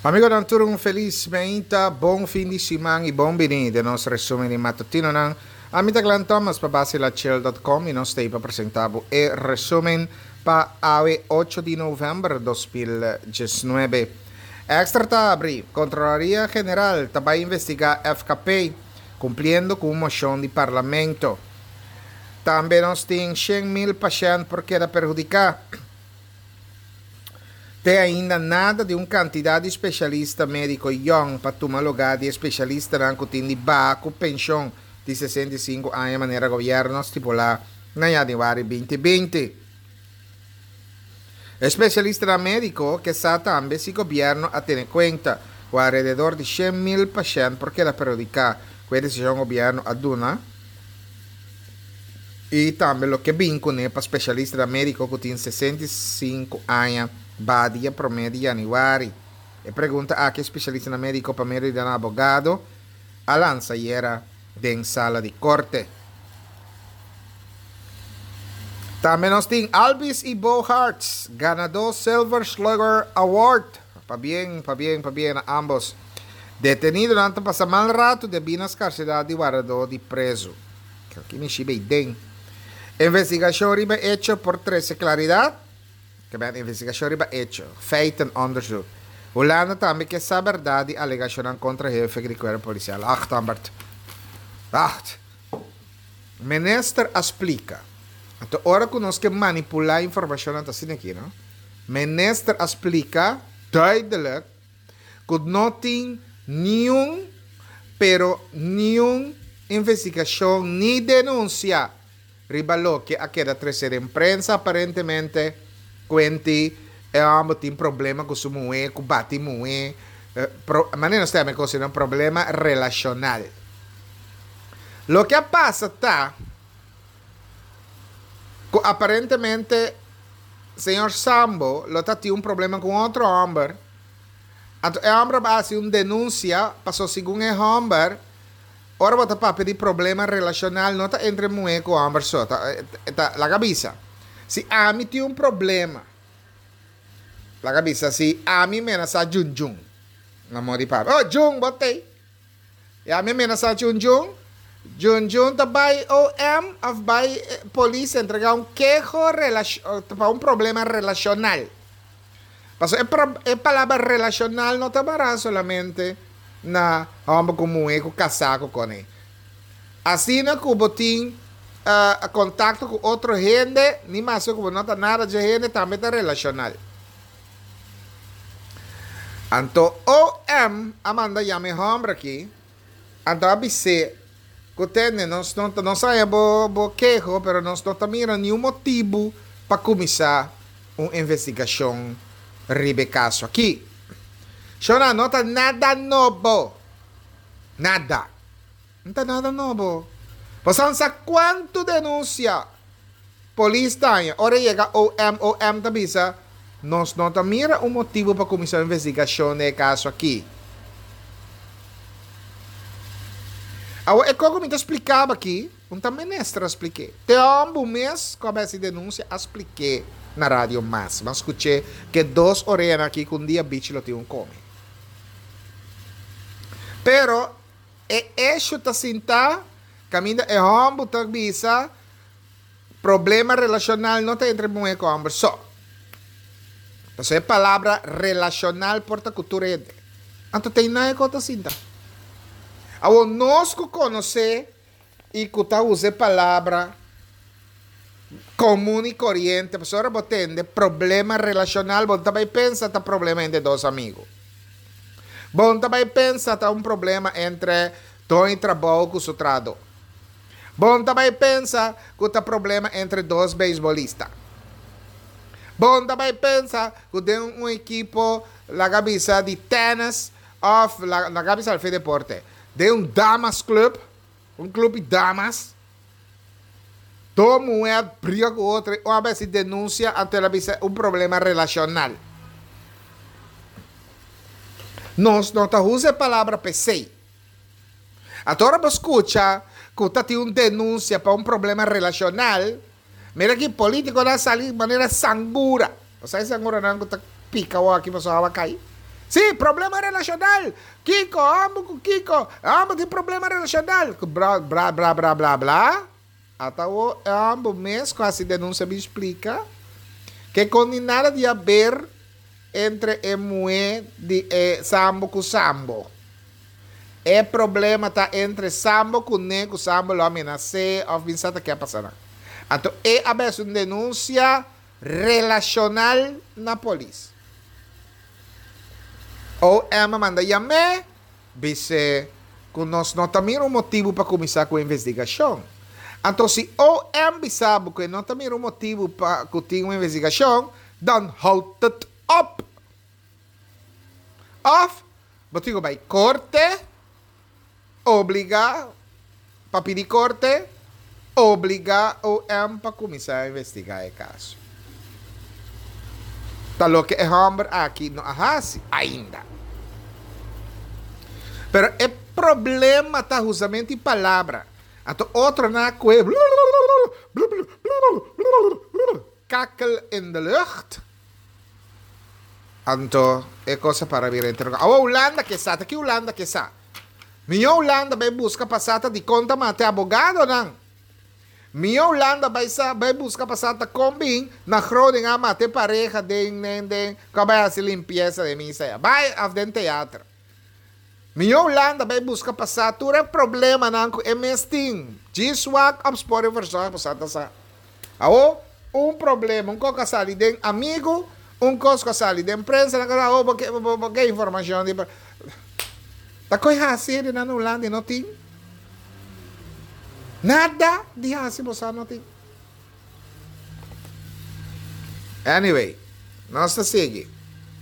Amigo ng turong feliz menta, buon fin di semana e buon venire del nostro resume di mattutino ng Amita Glenn Thomas pa base la chill.com e non stai pa presentavo e resumen pa awe 8 de novembro 2019. Extra tabri, Contraloría General va a investigar FKP cumpliendo con moción de parlamento. También nos tienen 100,000 pacientes por queda perjudicada. Tem ainda nada de quantidade de especialista médico young para tomar lugar de especialista na cutin de baco pensão de 65 anos de maneira governo estipular na januário 2020. Especialista na médico que sabe também se governo a ter em conta o alrededor de 100,000 pacientes porque la periodica que a decisão governo aduna e também o que vincula para especialista na médico que tem 65 anos va dia promedio januari e pergunta a que especialista na médico para meio de advogado a lança e era em sala de corte. Também nós temos Alvis e Bo Hartz, ganador Silver Slugger Award. Pa bien a ambos. Detenido durante passa mal rato de binas carceladas de guardador de preso. Que aqui me chive bem. Investigação riba hecho por 13 claridade. Que a investigação riba hecho. Feiten onderzoek. Holanda também que essa verdade alegação contra o jefe de corpo policial. Ambert. Minister explica. Então, ora que nós que manipular a informação assim aqui, não? Minister explica duidelijk que não tem nenhum investigação nem denúncia ribalo que aquela terceira imprensa aparentemente quenti tem problema com o mulher, com bate mulher, mas não estamos considerando um problema relacional. Lo que passa tá aparentemente senhor Sambo lo tem problema com outro homem. Então, o homem vai fazer uma denúncia, passou segundo o homem, ora vai pedir problema relacional, não está entre mulher com o homem só, tá la cabeça. Se a mim tem problema, la cabeça, se a mim me nasa Jun, na mão de papi. Oh, Jun, botei. E a mim me nasa Jun, tá vai OM, vai polícia entregar queijo para problema relacional. Mas a palavra relacional não está solamente na homem como é com casaco com ele. Assim na Cuba tem contato com outra gente, nem mais como não está nada de gente, também está relacional. Então, OM, Amanda chama homem aqui, então ABC, que não sabemos queijo, mas nós não temos nenhum motivo para começar uma investigação ribe caso aqui. Shona, não está nada novo. Nada. Não está nada novo. Passaram quanto denúncia polícia tem, ora chega OM da bisa, nós não temos motivo para começar a investigação de caso aqui. É como me explicava aqui, ministra expliquei. Tem um mês com essa denúncia, expliquei na rádio mas escutei que 2 horas aqui com um dia bicho lo tinham come. Pero, isso está sentado, caminho é homem, tá bisa, problema relacional não tem entre mulher com homem só. Então, é palavra relacional porta cultura. Então, tem nada que está sentado. Agora, nós que conhecemos e que usa a palavra comum e corriente, a pessoa botando problema relacional, bom, também pensa que problema entre 2 amigos. Bom, também pensa que problema entre 2 trabalhos com o seu trado. Bom, também pensa que problema entre 2 beisbolistas. Bom, também pensa que tem equipo, la cabeça de tênis, ou la cabeça de deporte. De damas club, clube de damas. Toda mulher briga com outra, uma vez se denuncia ante problema relacional. Nós não usamos a palavra PC. Agora você escuta que tem uma denúncia para problema relacional, mira que político não sair de maneira sangura. Você sangura não que pica ou aqui você vai cair. Sim, problema relacional. Kiko, amo com Kiko. Amo tem problema relacional. Blá, blá, blá, blá, blá, blá. Até o amo mês, quase denúncia me explica que com nada de haver entre emue de sambo com sambo. É problema tá entre sambo com nego, sambo lo amenace, ou pensata que passará. Então, é a vez uma denúncia relacional na polícia. Ou Emma manda chamar, dice que nós não temos um motivo para começar com a investigação. Então, se o Emma sabe que não temos um motivo para ter uma investigação, dan hold it up. Of, botigo vai corte, obriga, para pedir corte, obriga o Emma para começar a investigar o caso. Tal que é homem aqui não arrase ainda. Pero o problema está justamente em palavra. Então, outro na que kakel in de lucht. Então, é coisa para vir interrogar. A Holanda que está, aqui Holanda que está. Minha Holanda vai buscar passata de conta mate abogado, não? Minha Holanda vai buscar passata combin na Groningen mate pareja de que vai fazer limpeza de missa. Vai ao teatro. Minha Holanda vai buscar passar tudo é problema não é mesting. Giswak abspore versão passada sa. Um problema, coisa sali de amigo, coisa sali de imprensa, na cara porque informação de tá coisa assim na Holanda não tem. Nada de assim você não tem. Anyway, nós seguimos.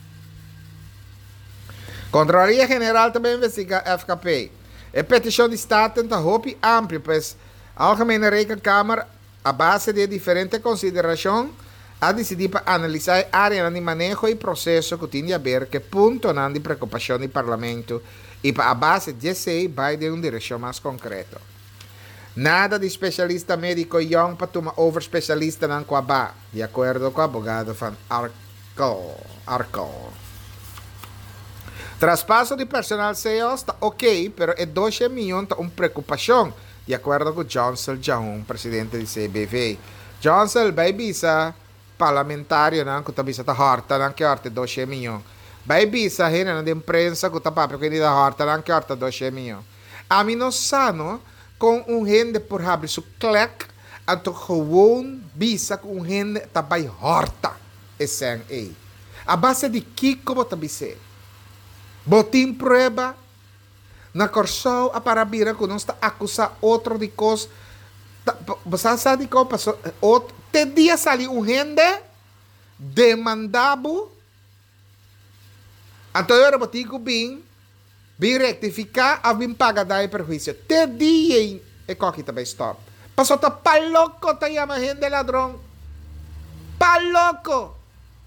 Contraloria General também investiga FKP. A petição de Estado está roupa ampla, pois a Algemene Rekenkamer, a base de diferentes considerações, a decidir para analisar a área de manejo e processo que tem a ver que ponto de preocupação do Parlamento e para a base de sei vai de uma direção mais concreta. Nada de especialista médico young para tomar over especialista não com a BA, de acordo com o advogado van Arkel. Traspasso de personal CEO está ok, pero é 12 milhões está uma preocupação, de acordo com Johnson Jahun, presidente do CBV. Johnson vai visa parlamentário, não, que está tá horta, não que horta 12 milhões. Vai visa gente de imprensa que está papel que da horta, não que horta 12 milhões. A mim não sano com gente por abrir su click, ato gewoon visa com gente tá vai horta, esse é. A base de Kiko bota bise. Botim prueba na corso a parabira que não está acusar outro de coisa. Você sabe como passou? Te dia saliu gente demandado. Então eu botim que bem rectificar a bem pagar daí perjuízo. Te dia é coque também stop. Passou tá paloco tá chama gente ladrão. Paloco.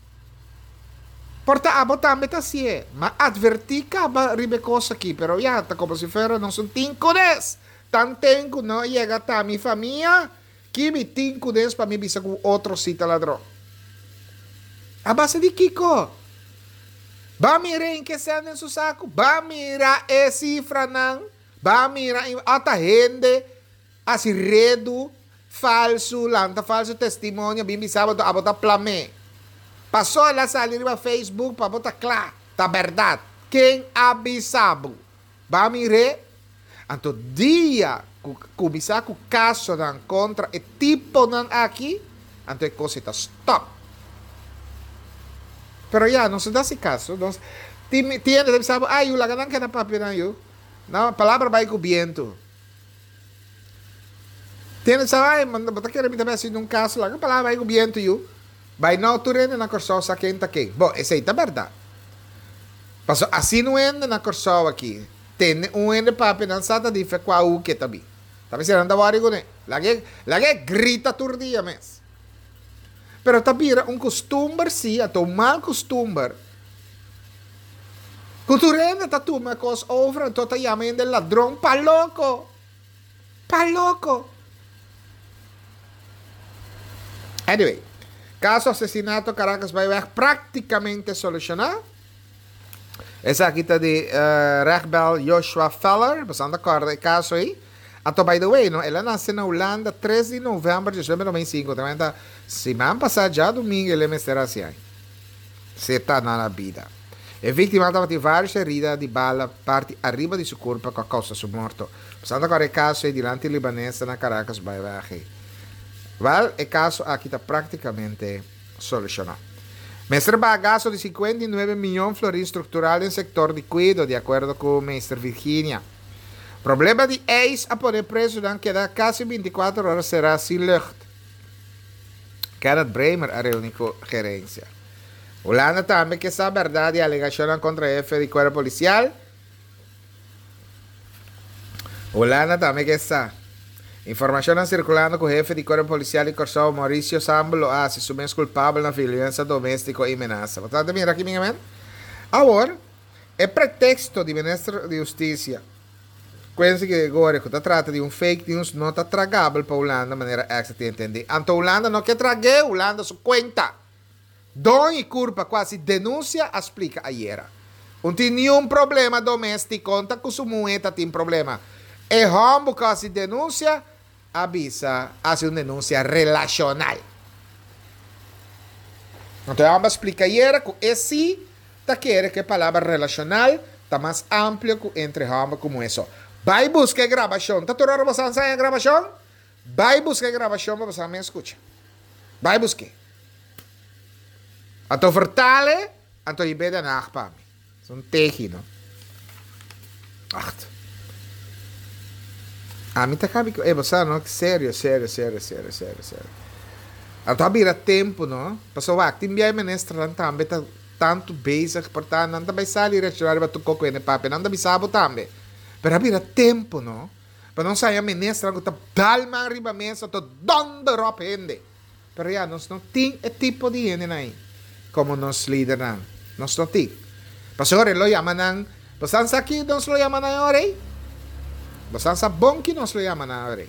Porta a botar meta si é, mas advertir que a ribe coisa aqui, pero já tá como se fosse não são 5 10. Tan tengo não chega a minha família, que me 5 10 para me bisa com outro sítio ladrão. A base de Kiko. Ba mirar em que se anda em seu saco, ba mirar é cifra não, ba mirar ata gente, assim redo, falso, lanta falso testemunho, bim bisaba a botar plame. Passou lá salir para Facebook para botar claro, tá verdade. Quem avisava? Vai mirar. Então, dia que começar com o caso não contra o tipo não aqui, então a coisa está stop. Pero já, não se dá esse caso. Tiene, sabe, o laganang que na papel não eu. Não, a palavra vai com o viento. Tiene, sabe, bota que repita assim num caso lá, a palavra vai com o viento eu. Vai não turene na corso sa quem tá quem. Bom, essa aí tá verdade. Passou assim não ende na corso aqui. Tem ende papi não sata de fe qua o que tabi. Tabi se anda wari gune. Lagi grita tur dia mes. Pero tabira costume si ato mal costume. Culturene tá tu uma coisa over to tá chamando de ladrão pa louco. Pa louco. Anyway, caso assassinato Caracas vai praticamente solucionar. Essa aqui está de rechtbel Joshua Feller, você anda acorda o caso aí? Então, by the way, no, ela nasceu na Holanda 13 de novembro de 2025. Também está, semana passada, já domingo, ele me estará assim. Você está na vida. A vítima estava de várias feridas de bala parte arriba de seu corpo com a causa sua morte. Passando agora o caso aí diante libanesa na Caracas, Bahia. Well, o caso aqui está praticamente solucionado. Mestre bagaço de 59 milhões de florins estrutural no setor de cuidado, de acordo com o Mestre Virginia. Problema de ex a poder preso dan queda quase 24 horas será sem lucht. Kenneth Bremer a reunião com gerência. Holanda também que essa verdade e alegação contra o jefe de corpo policial. Holanda também que essa informação circulando com o jefe de corpo policial e Corsão Maurício Sambo lo hace sumes culpável na violência doméstica e ameaça. Portanto, mira aqui, minha mente. Agora, é pretexto do ministro de Justiça. Quindi che agora que trata de fake news não está tragável para Holanda, de maneira que você entende. Então Holanda não quer tragar, Holanda só conta. Dom e culpa quase denúncia, explica ayer. Não tem nenhum problema doméstico, conta com sua moeda tem problema. E rombo quase denúncia, avisa, faz uma denúncia relacional. Então vamos explicar ayer que esse tá quer que a palavra relacional está mais ampla entre rombo como isso. Vai buscar gravação. Tá toda hora você não a gravação? Vai buscar gravação para você me escutar. Vai buscar. Então vertalen, então je bent daarna para mim. Zo'n tegen, não? Wacht. A mim tá cabe. Você não? Sério. Então habira tempo, não? Passou lá, tem bem ministro também tá tanto bezig, portanto, não tá bem sair restaurar para tu coco ne papi, não tá bem sabo também. Pero habira tempo, no? Para não sair a ministra, que está dalma arriba a mesa, está donde ropa gente. Pero já, nós não tem esse tipo de gente aí, como nós lideram. Nós não tem. Pastor, lo llaman, você aqui, nós lo llaman agora, eh? Você sabe bom que nós lo llaman agora.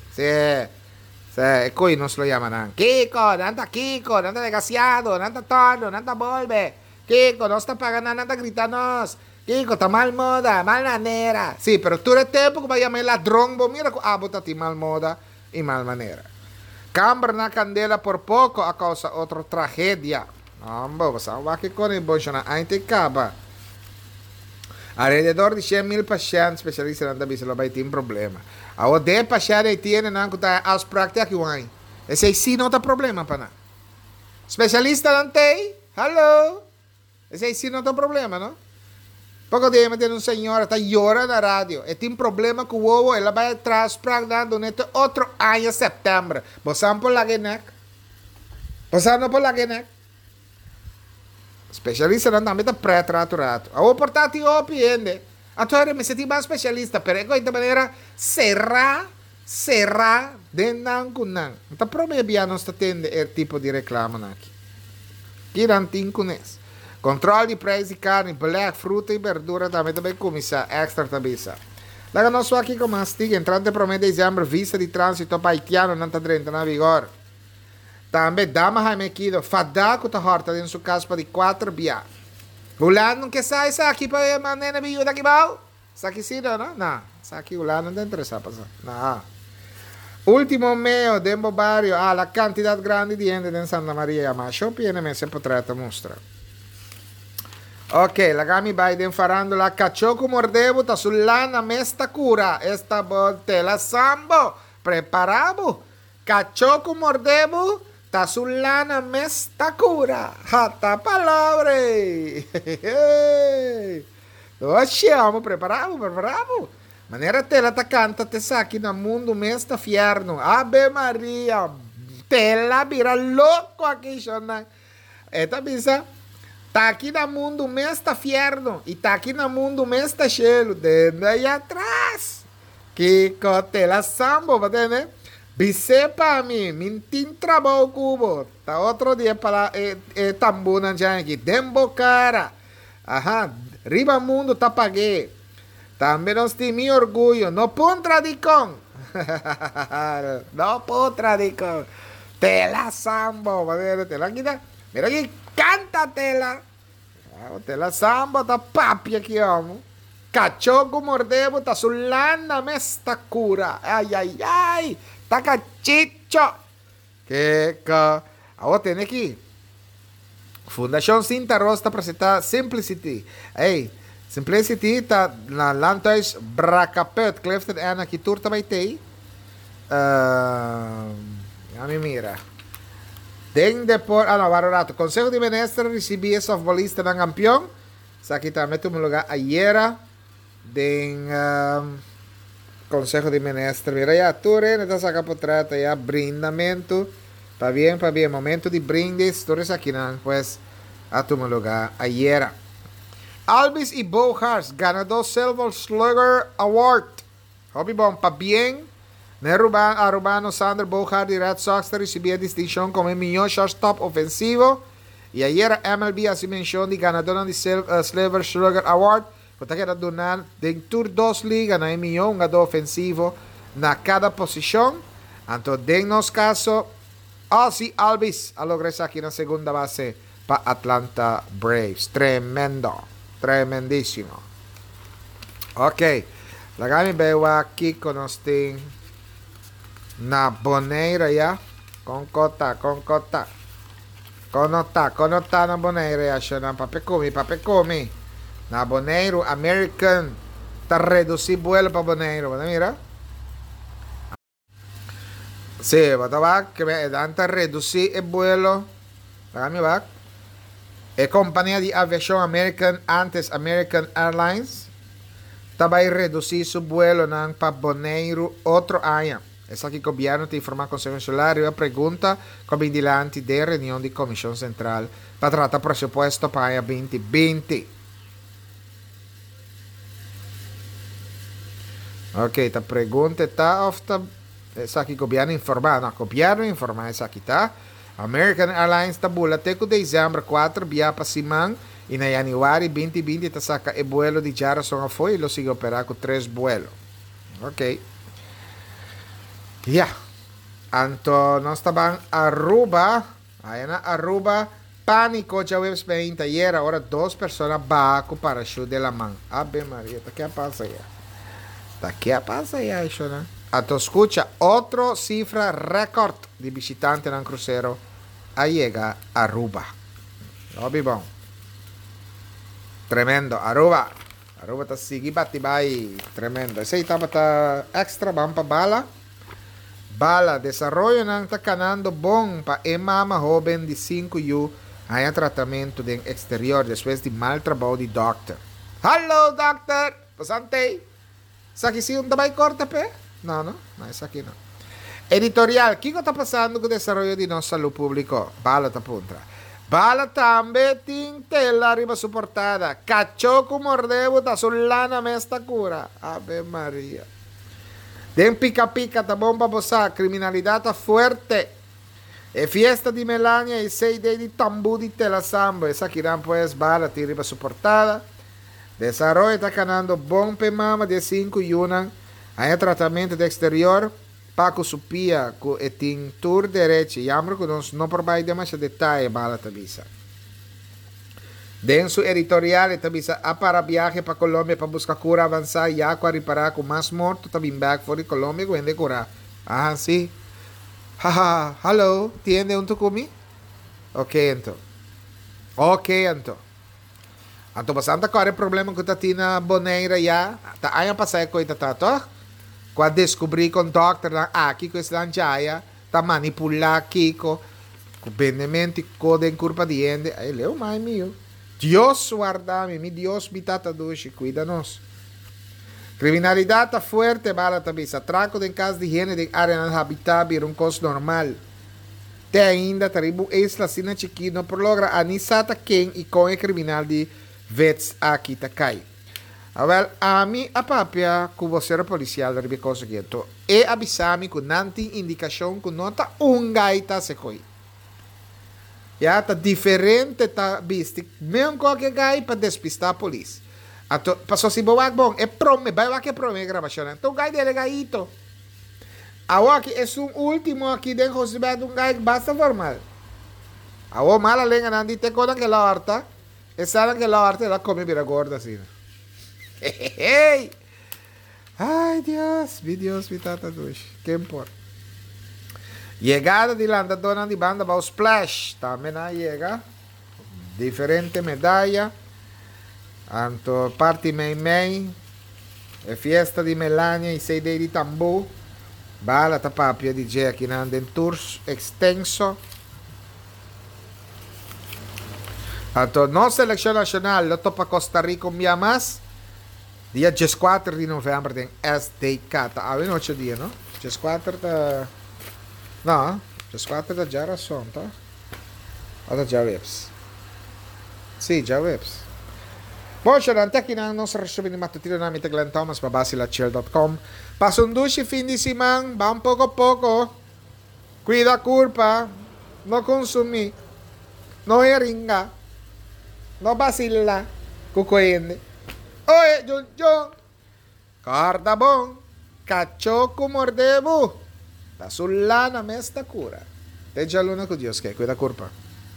Se coi nós lo llaman. Kiko, nanda desgraciado, nanda torno, nanda volve. Kiko, nós está pagando, nanda grita nós. Kiko, está mal moda, mal maneira. Sim, pero todo el tempo que vai chamar ladrão, mira que bota ti mal moda e mal maneira. Câmara na candela por pouco a causa outra tragédia. Não, você vai que com isso a gente acaba. Alrededor de 100.000 pacientes especialistas na bisa vai ter problema. A o 10 pacientes tienen não que tá as práticas que vão. Esse sim não tá problema para nada. Especialista não tem? Hello. Esse sim não tá problema, não? Pouco tempo tem senhora está chorando na rádio. E tem problema com o ovo, ela vai transplantar durante outro ano, setembro. Você não pode laguenar. Você não pode laguenar. Especialista não também está pré-traturato. A oportunidade é opinião. Agora, me senti mais especialista, pero de maneira será dentro com não. Então, provavelmente não está tendo esse tipo de reclamo aqui. Que não tem com isso. Controle de preço de carne, beleg, fruta e verdura também começar extra também. Lá nós aqui com mastiga, entrante para o mês de dezembro, vista de trânsito para haitiano não está dentro na vigor. Também dama Raimequido, fadaco está horta dentro sua casa para de 4 bias. Ulan não quer sair isso aqui para maneira viúva aqui mal? Isso aqui sim, não? Não, isso aqui Ulan não tem interesse para passar. Não. Último meio, dentro do barrio, a quantidade grande de gente em Santa Maria, mas eu pieno se potrete mostrar. Ok, la gami Biden faranno la cacciocco mordevo ta sull'ana mesta cura. Esta volta la sambo. Preparavo. Cacciocco mordevo ta sull'ana mesta cura. Hata palabre. Lasciamo, preparavo. Maneira tela ta canta te sacchi na mundo mesta fierno. Ave Maria. Tela vira louco aqui, Shonan. Eta bisa. Tá aqui no mundo mesta fierno e tá aqui no mundo mesta chelo, dentro aí atrás. Que cotela sambo, entende? Bise para mim, mintin trabalho cubo. Tá outro dia para tambuna já aqui, dembo cara. Aham, riba mundo tá paguei. Também nós temos orgulho, não contradicam. Não contradicam. Tela sambo, entende? Tela aqui, mira aqui. Canta tela. Te la samba ta papia que amo. Cachoco mordebo ta sulana mesta cura. Ai. Ta cachicho. Que agora tem aqui. Fundação Cinta Rosta apresenta Simplicity. Ei, Simplicity tá na Landhuis Bracapet. Clifton en aqui turta vai ter. Me mira. Den depois, não, barato. Consejo de Ministro recebia softballista ng campeão. Sa kita meto mo lugar ayer. Den Consejo de Ministro. Mira ya, ture, neta saca por trata ya brindamento. Pa bien, momento de brindis. Ture sa kinan, pues, a tu lugar ayer. Alvis e Bo Hars ganador Silver Slugger Award. Hobby bom, pa bien. Arubano Sander Bogaert de Red Sox recibía distinción como el mejor shortstop ofensivo. Y ayer MLB hace mención de ganador de Silver Slugger Award. Porque era donar de Tour 2 Liga na mejor jugador ofensivo na cada posición. Entonces, en nos caso, Ozzy Alvis a lograr aquí en la segunda base para Atlanta Braves. Tremendísimo. Ok, la gami veo aquí con usted. Na boneira ya. Conota na boneira ya. Siya pape kumi. Na boneiro American. Ta reduci vuelo pa boneiro. Mira. Sí, bata va. Que me dan ta reduci el vuelo. Dami va. E compañía de aviación American antes American Airlines. Tabay reduci su vuelo ng pa boneiro otro año. Essa aqui que o governo te informa Conselho Nacional e a pergunta como diante da reunião de Comissão Central para tratar pressuposto para 2020. Ok, a pergunta está essa aqui que o governo informa, não, o governo informa essa aqui, tá? American Airlines está bula até que dezembro 4 via para Simão e na januário 2020 está saca o vuelo de Jarason foi e lo sigue operar com 3 vuelos. Ok. Ya. Anto nós estaban Aruba. Aí na Aruba. Pânico já webs 20 ayer. Agora 2 pessoas baco para show de la mão. Ave Maria. Tá que passa aí. Isso, né? Anto escucha. Outro cifra record de visitante no cruzeiro. Aí chega Aruba. Obi bom. Tremendo. Aruba tá seguindo bate-vai. Tremendo. Esse aí tá extra. Vamos para Bala, desarrollo ng takanando bom pa mama joven de 5 anos haya tratamento de exterior después de mal trabajo de doctor. Hello, doctor! Pasante! Sa aqui sim, tabay corta pe? Não, essa aqui não. Editorial, que está passando com o desarrollo de nossa saúde pública? Bala tá puntra. Bala também tem tela arriba suportada. Cachoco mordevo da sulana mesta cura. Ave Maria. Den pica-pica, tá bom para você. Criminalidade fuerte. E fiesta de Melania e 6 days de tambu de tela samba. Essa aqui não pues bala, tiriba suportada. Desarrollo está ganando bom pe mama de 5 yunan. Aí tratamento de exterior. Paco supia com e tintur derecho. E amro que nós não provai demasiado detalhe bala tabisa. Den su editorial tabisa a para viaje para Colômbia para buscar cura avançar e a reparar com mais morto também back for Colômbia com ende cura. Ah, sim. Haha, hello, tiene un tukumi? Ok, então. Anto bastante qual é o problema que tá tina boneira ya. Tá aí a passar com ita tato. Quando descobri com doctor na aqui com esse jaya, tá manipular aqui com bendemente com den curva de ende. Aí leu mais mio. Dios guardami, mi Dios bitata doce, cuida-nos. Criminalidade fuerte, bala tabisa. Atraco de casa de higiene de área inhabitável, costo normal. Te ainda, tribo isla sina chiquino, por logra anisata quem e com o criminal de vets aqui takai. Well, a mim, a papia, com você policial, ribe cosa que eu e avisami com nanti indicação com nota gaita se coi. Ya, tá diferente, tá visto. Mesmo qualquer gai para despistar a polícia. Então, passou se boa bom, é prome, vai lá que é prome gravação. Então, gai dele gaito. Agora aqui é um último aqui dentro de um gai basta formal. Agora mala lenga nandi te conan que la horta. E saben que la arte la come para gorda así. Hey. Ay, Dios, mi tata dush. ¿Qué importa? Llegada de la andadora de banda va Splash. También llega. Diferente medalla. Anto party mei. E fiesta di Melania e 6 dei di Tambù. Bala tapapia di Jackie in tour extenso. Anto non selección nacional lo topa Costa Rica un día más. Dia 4 de novembro tem SDK. Ah, não 8 dias, não? 4 da... Não, 4 da geração, tá? Ou da Javips? Sim, Javips. Bom, até aqui na nossa resumo matutino namin Glenn Thomas, babasilachill.com. Passa um duche fim de semana, va um pouco a pouco. Cuida a culpa, não consumir, não eringa, não vacila, cucoende. Oye, John, guarda bom, cachoco mordevo, da sullana me sta cura. Te già l'una con Dio, che cuida a culpa.